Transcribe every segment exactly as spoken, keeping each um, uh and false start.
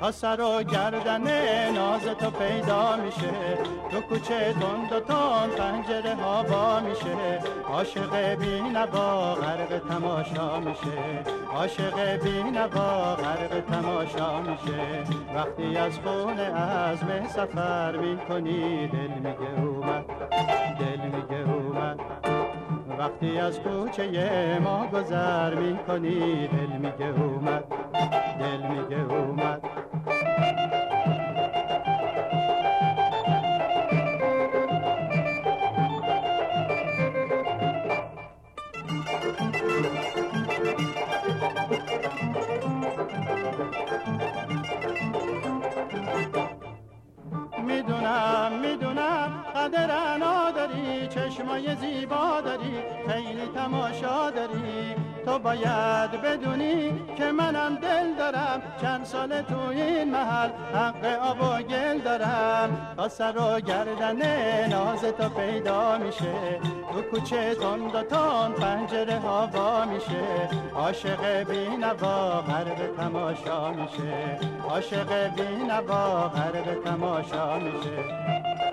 تا سر و گردن ناز تو پیدا میشه. تو کوچه تند و تند پنجره ها وا میشه. عاشق بی‌نوا غرق تماشا میشه. عاشق بی‌نوا غرق تماشا میشه. وقتی از خونه عزم سفر میکنی دل میگه اومد، دل میگه اومد. وقتی از کوچه ما گذر میکنی دل میگه اومد، دل میگه اومد. میدونم میدونم قدر انا داری، چشمای زیبا داری، خیلی تماشا داری. تو باید بدونی که منم دل دارم، چند سال تو این محل حق آب و گل دارم. تا سر و گردن ناز تو پیدا میشه. تو کوچه تند و تند پنجره ها وا میشه. عاشق بی‌نوا غرق تماشا میشه. عاشق بی‌نوا غرق تماشا میشه.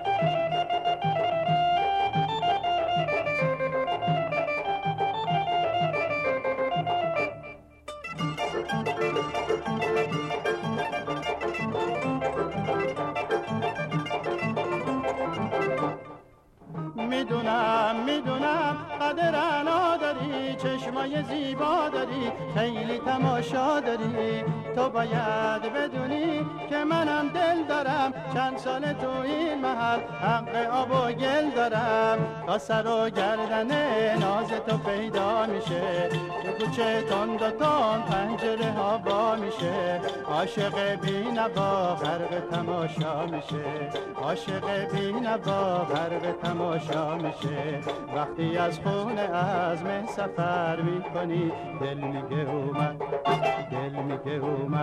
میدونم میدونم قدر انا داری، چشمای زیبا داری، خیلی تماشا داری. تو باید بدونی که منم دل دارم، چند سال تو این محل حق آب و گل دارم. تا سر و گردن ناز تو پیدا میشه. تو کوچه تند و تند پنجره ها وا میشه. عاشق بی‌نوا غرق تماشا میشه. عاشق بی‌نوا غرق تماشا میشه. وقتی از خونه عزم سفر میکنی دل میگه اومد، دل میگه اومد.